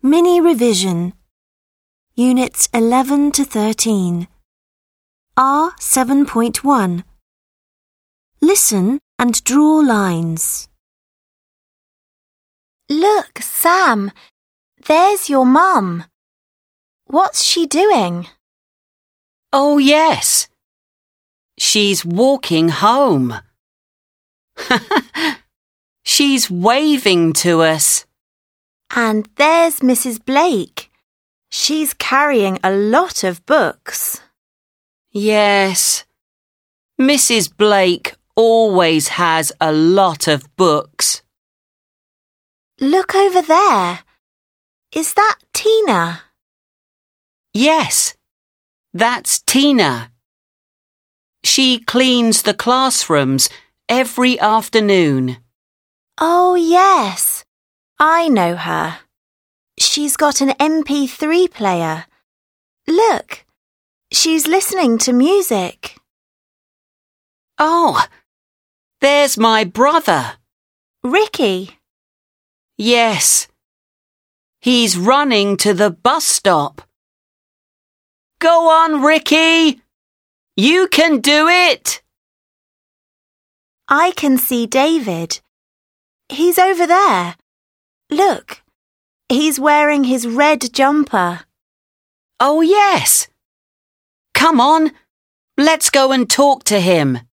Mini Revision Units 11 to 13 R 7.1 Listen and draw lines. Look, Sam, there's your mum. What's she doing? Oh, yes. She's walking home. She's waving to us. And there's Mrs. Blake. She's carrying a lot of books. Yes. Mrs. Blake always has a lot of books. Look over there. Is that Tina? Yes, that's Tina. She cleans the classrooms every afternoon. Oh, yes. I know her. She's got an MP3 player. Look, she's listening to music. Oh, there's my brother. Ricky. Yes. He's running to the bus stop. Go on, Ricky. You can do it. I can see David. He's over there. Look, he's wearing his red jumper. Oh, yes. Come on, let's go and talk to him.